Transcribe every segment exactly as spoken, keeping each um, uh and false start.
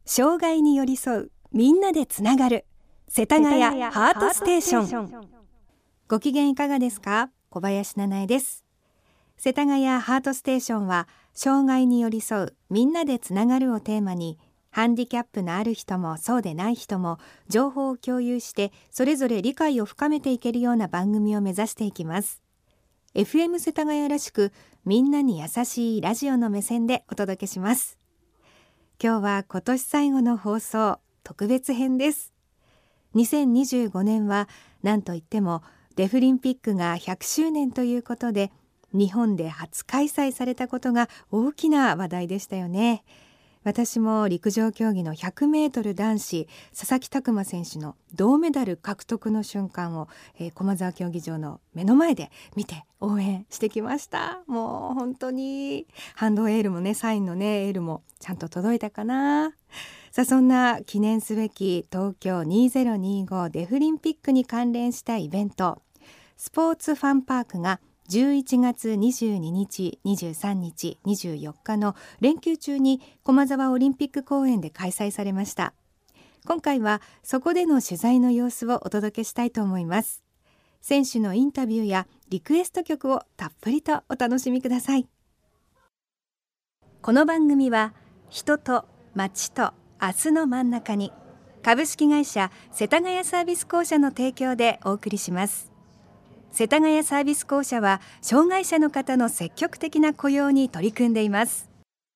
障害に寄り添う、みんなでつながる世田谷ハートステーション。ご機嫌いかがですか？小林七重です。世田谷ハートステーションは、障害に寄り添う、みんなでつながるをテーマに、ハンディキャップのある人もそうでない人も情報を共有して、それぞれ理解を深めていけるような番組を目指していきます。 エフエム 世田谷らしく、みんなに優しいラジオの目線でお届けします。今日は今年最後の放送、特別編です。にせんにじゅうごねんは何といってもデフリンピックがひゃくしゅうねんということで、日本で初開催されたことが大きな話題でしたよね。私も陸上競技のひゃくメートル男子、佐々木琢磨選手の銅メダル獲得の瞬間を、えー、駒沢競技場の目の前で見て応援してきました。もう本当にハンドエールもね、サインのねエールもちゃんと届いたかな。さあ、そんな記念すべき東京にせんにじゅうごデフリンピックに関連したイベント、スポーツファンパークがじゅういちがつにじゅうににち、にじゅうさんにち、にじゅうよっかの連休中に駒沢オリンピック公園で開催されました。今回はそこでの取材の様子をお届けしたいと思います。選手のインタビューやリクエスト曲をたっぷりとお楽しみください。この番組は、人と街と明日の真ん中に、株式会社世田谷サービス公社の提供でお送りします。世田谷サービス公社は、障害者の方の積極的な雇用に取り組んでいます。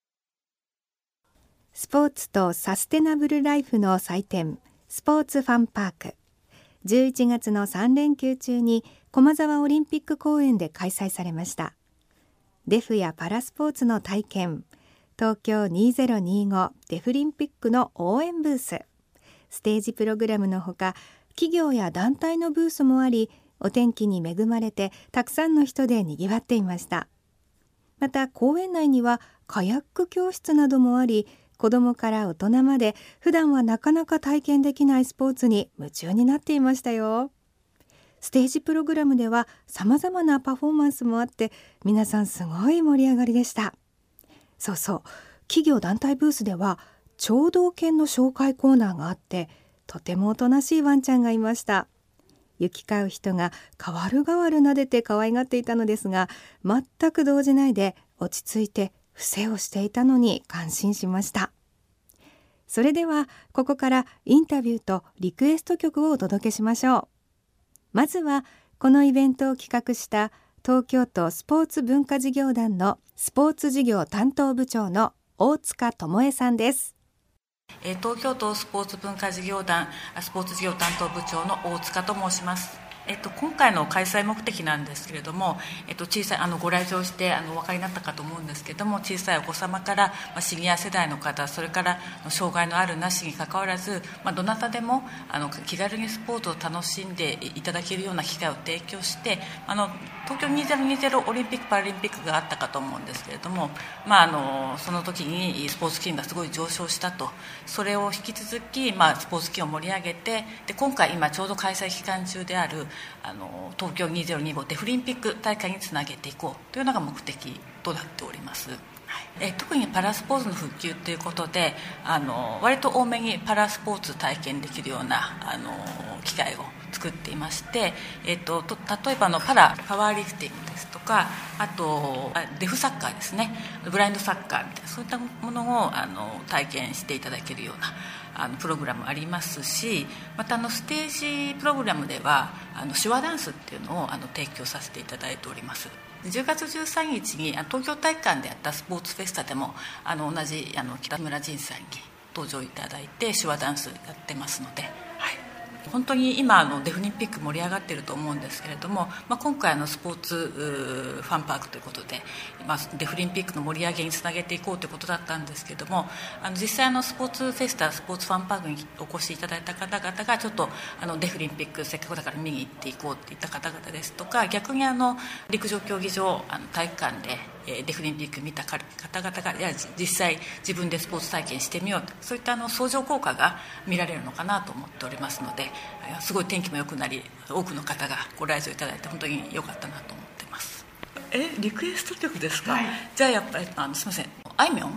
スポーツとサステナブルライフの祭典、スポーツファンパーク、じゅういちがつのさんれんきゅう中に駒沢オリンピック公園で開催されました。デフやパラスポーツの体験、東京にせんにじゅうごデフリンピックの応援ブース、ステージプログラムのほか、企業や団体のブースもあり、お天気に恵まれてたくさんの人でにぎわっていました。また公園内にはカヤック教室などもあり、子どもから大人まで普段はなかなか体験できないスポーツに夢中になっていましたよ。ステージプログラムでは様々なパフォーマンスもあって、皆さんすごい盛り上がりでした。そうそう、企業団体ブースでは聴導犬の紹介コーナーがあって、とてもおとなしいワンちゃんがいました。行き交う人が代わる代わる撫でて可愛がっていたのですが、全く動じないで落ち着いて伏せをしていたのに感心しました。それではここからインタビューとリクエスト曲をお届けしましょう。まずはこのイベントを企画した東京都スポーツ文化事業団のスポーツ事業担当部長の大塚智恵さんです。 東京都スポーツ文化事業団スポーツ事業担当部長の大塚と申します。えっと、今回の開催目的なんですけれども、えっと、小さいあのご来場してあのお分かりになったかと思うんですけれども、小さいお子様から、まあ、シニア世代の方、それから障害のあるなしにかかわらず、まあ、どなたでもあの気軽にスポーツを楽しんでいただけるような機会を提供して、あの東京にせんにじゅうオリンピック・パラリンピックがあったかと思うんですけれども、まあ、あのその時にスポーツ機運がすごい上昇したと。それを引き続き、まあ、スポーツ機運を盛り上げて、で今回今ちょうど開催期間中であるあの東京にせんにじゅうごデフリンピック大会につなげていこうというのが目的となっております。はい、え特にパラスポーツの復旧ということで、あの割と多めにパラスポーツ体験できるようなあの機会を作っていまして、えっと、と例えばのパラパワーリフティングですとか、あとデフサッカーですね、ブラインドサッカーみたいな、そういったものをあの体験していただけるようなあのプログラムありますし、またあのステージプログラムではあの手話ダンスっていうのをあの提供させていただいております。じゅうがつじゅうさんにちに東京体育館でやったスポーツフェスタでもあの同じあの北村仁さんに登場いただいて手話ダンスやってますので、はい、本当に今あのデフリンピック盛り上がっていると思うんですけれども、まあ、今回のスポーツファンパークということで、まあ、デフリンピックの盛り上げにつなげていこうということだったんですけれども、あの実際のスポーツフェスタスポーツファンパークにお越しいただいた方々がちょっとあのデフリンピックせっかくだから見に行っていこうといった方々ですとか、逆にあの陸上競技場あの体育館でデフリンピック見た方々がいや実際自分でスポーツ体験してみようと、そういったあの相乗効果が見られるのかなと思っておりますので、すごい天気も良くなり多くの方がご来場いただいて本当に良かったなと思っています。えリクエスト曲ですか？はい、じゃあやっぱりあのすみません、あいみょん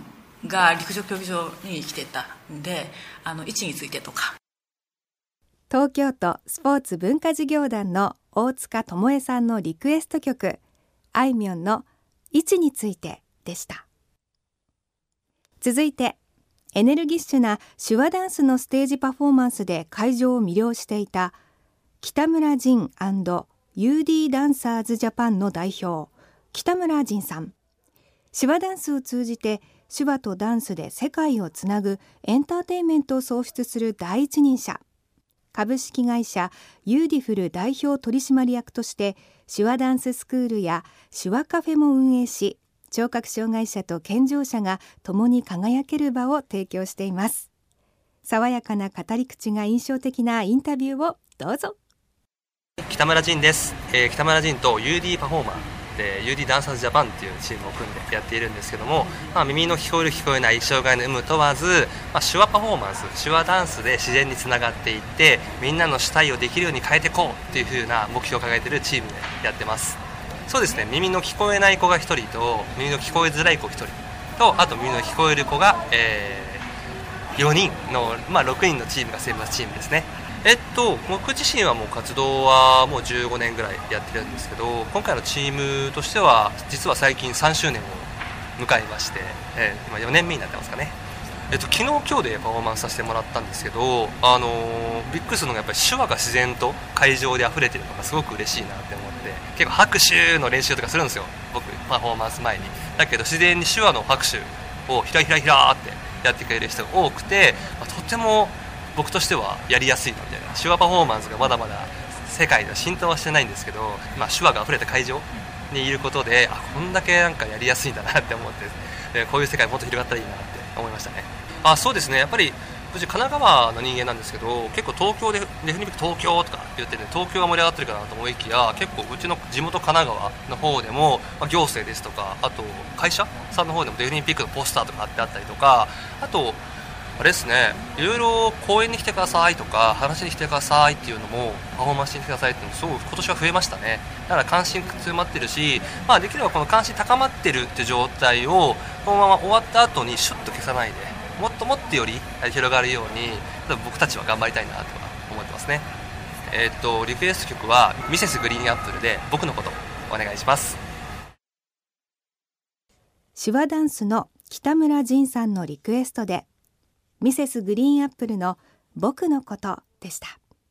が陸上競技場に来てたんで、あの位置についてとか。 東京都スポーツ文化事業団の大塚智恵さんのリクエスト曲、あいみょんの位置についてでした。続いてエネルギッシュな手話ダンスのステージパフォーマンスで会場を魅了していた北村仁 &ユーディー ダンサーズジャパンの代表、北村仁さん。手話ダンスを通じて手話とダンスで世界をつなぐエンターテインメントを創出する第一人者。株式会社ユーディフル代表取締役として手話ダンススクールや手話カフェも運営し、聴覚障害者と健常者が共に輝ける場を提供しています。爽やかな語り口が印象的なインタビューをどうぞ。 北村仁です、えー、北村仁と ユーディー パフォーマーで ユーディー ダンサーズジャパンというチームを組んでやっているんですけども、まあ、耳の聞こえる聞こえない障害の有無問わず、まあ、手話パフォーマンス、手話ダンスで自然につながっていってみんなの主体をできるように変えていこうというふうな目標を掲げているチームでやってます。そうですね、耳の聞こえない子がひとりと耳の聞こえづらい子ひとりと、あと耳の聞こえる子が、えー、よにんの、まあ、ろくにんのチームが選抜チームですね。えっと、僕自身はもう活動はもうじゅうごねんぐらいやってるんですけど、今回のチームとしては実は最近さんしゅうねんを迎えまして、えー、今よねんめになってますかね。えっと、昨日今日でパフォーマンスさせてもらったんですけど、あのー、びっくりするのがやっぱり手話が自然と会場で溢れてるのがすごく嬉しいなって思って、結構拍手の練習とかするんですよ、僕パフォーマンス前に。だけど自然に手話の拍手をひらひらひらってやってくれる人が多くて、まあ、とても僕としてはやりやすいなみたいな。手話パフォーマンスがまだまだ世界では浸透はしてないんですけど、まあ、手話が溢れた会場にいることで、あ、こんだけなんかやりやすいんだなって思って、こういう世界もっと広がったらいいなって思いましたね。あ、そうですね、やっぱりうち神奈川の人間なんですけど、結構東京でデフニビック東京とか言ってて、東京が盛り上がってるかなと思いきや、結構うちの地元神奈川の方でも、まあ、行政ですとか、あと会社さんの方でもデフニピックのポスターとか貼ってあったりとか、あとあれですね、いろいろ公園に来てくださいとか話に来てくださいっていうのもパフォーマンスに来てくださいっていうのもすごく今年は増えましたね。だから関心強まってるし、まあ、できればこの関心高まってるって状態をこのまま終わった後にシュッと消さないで、もっともっとより広がるように僕たちは頑張りたいなとは思ってますね。えー、っとリクエスト曲はミセスグリーンアップルで僕のことお願いします。 手話ダンスの北村仁さんのリクエストでミセスグリーンアップルの僕のことでした。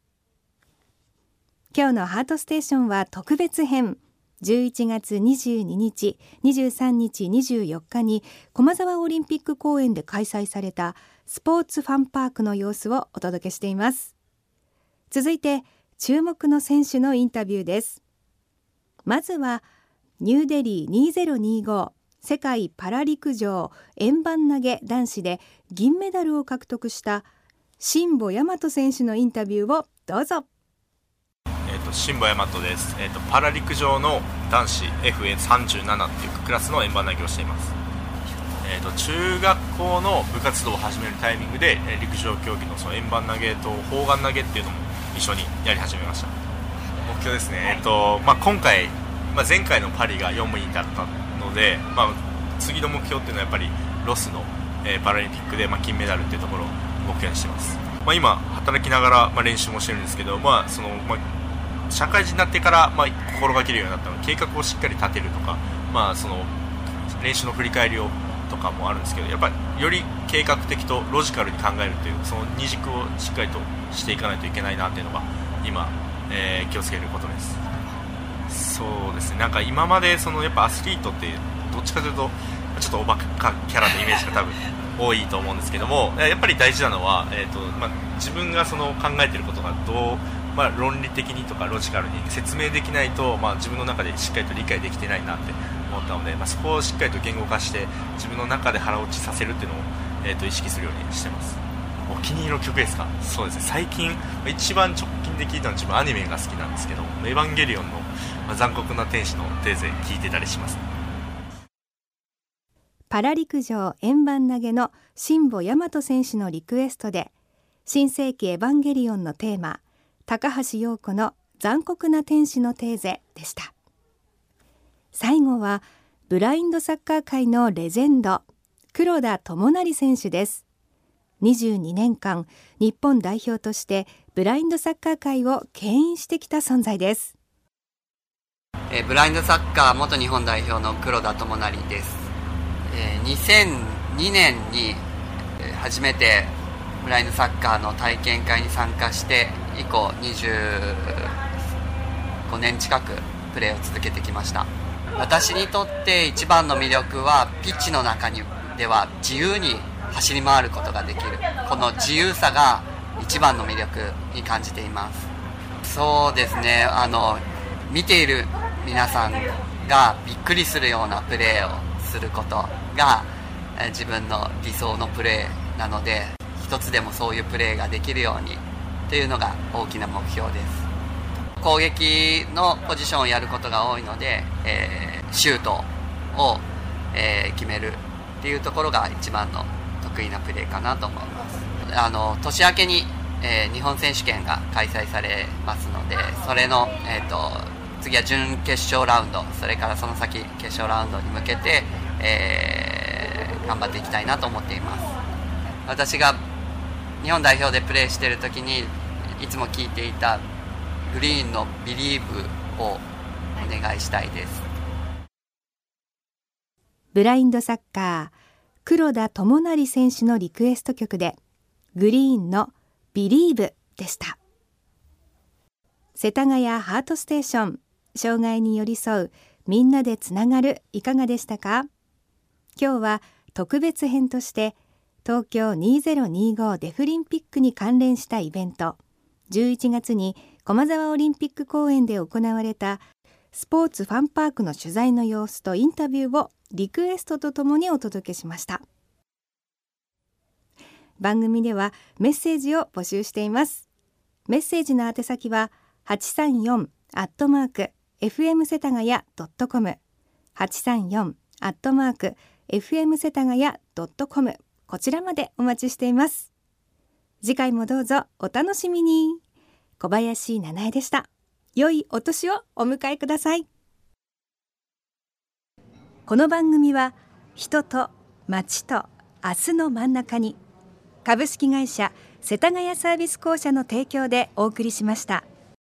今日のハートステーションは特別編。じゅういちがつにじゅうににち、にじゅうさんにち、にじゅうよっかに駒沢オリンピック公園で開催されたスポーツファンパークの様子をお届けしています。続いて注目の選手のインタビューです。まずはニューデリーにせんにじゅうご世界パラ陸上円盤投げ男子で銀メダルを獲得した新保大和選手のインタビューをどうぞ。 えー、と新保大和です。えー、とパラ陸上の男子 エフエーさんじゅうなな っていうクラスの円盤投げをしています。えー、と中学校の部活動を始めるタイミングで陸上競技のその円盤投げと砲丸投げっていうのも一緒にやり始めました。目標ですね、えーとまあ、今回、まあ、前回のパリがよんいだったので、まあ、次の目標っていうのはやっぱりロスの、えー、パラリンピックで、まあ、金メダルっていうところを目標にしています。まあ、今働きながら、まあ、練習もしてるんですけど、まあそのまあ、社会人になってから、まあ、心がけるようになったので計画をしっかり立てるとか、まあ、その練習の振り返りをとかもあるんですけど、やっぱりより計画的とロジカルに考えるというその二軸をしっかりとしていかないといけないなっていうのが今、えー、気をつけることです。そうですね、なんか今までそのやっぱアスリートってどっちかというとちょっとおバカキャラのイメージが多分多いと思うんですけども、やっぱり大事なのは、えーとまあ、自分がその考えていることがどう、まあ、論理的にとかロジカルに説明できないと、まあ、自分の中でしっかりと理解できてないなって思ったので、まあ、そこをしっかりと言語化して自分の中で腹落ちさせるっていうのを、えーと意識するようにしてます。お気に入りの曲ですか？そうですね、最近一番直近で聴いたのは自分アニメが好きなんですけど、エヴァンゲリオンの、まあ、残酷な天使のテーゼ聴いてたりします。 パラ陸上円盤投げの新保大和選手のリクエストで新世紀エヴァンゲリオンのテーマ高橋洋子の残酷な天使のテーゼでした。最後はブラインドサッカー界のレジェンド黒田智成選手です。にじゅうにねんかん日本代表としてブラインドサッカー界を牽引してきた存在です。 えー、ブラインドサッカー元日本代表の黒田智成です。えー、にせんにねんに初めてブラインドサッカーの体験会に参加して以降にじゅうごねん近くプレーを続けてきました。私にとって一番の魅力はピッチの中にでは自由に走り回ることができる、この自由さが一番の魅力に感じています。そうですね、あの見ている皆さんがびっくりするようなプレーをすることが自分の理想のプレーなので、一つでもそういうプレーができるようにというのが大きな目標です。攻撃のポジションをやることが多いので、えー、シュートを、えー、決めるっていうところが一番の得意なプレーかなと思います。あの年明けに、えー、日本選手権が開催されますので、それの、えー、と次は準決勝ラウンド、それからその先決勝ラウンドに向けて、えー、頑張っていきたいなと思っています。私が日本代表でプレーしている時にいつも聞いていたグリーンのビリーブをお願いしたいです。 ブラインドサッカー黒田智成選手のリクエスト曲でグリーンのビリーブでした。世田谷ハートステーション、障害に寄り添うみんなでつながる、いかがでしたか？今日は特別編として東京にせんにじゅうごデフリンピックに関連したイベント、じゅういちがつに駒沢オリンピック公園で行われたスポーツファンパークの取材の様子とインタビューをリクエストとともにお届けしました。番組ではメッセージを募集しています。メッセージの宛先ははちさんよんアットマークエフエムせたがやドットコム はちさんよんアットマークエフエムせたがやドットコム、こちらまでお待ちしています。次回もどうぞお楽しみに。小林七重でした。良いお年をお迎えください。この番組は人と街と明日の真ん中に、株式会社世田谷サービス公社の提供でお送りしました。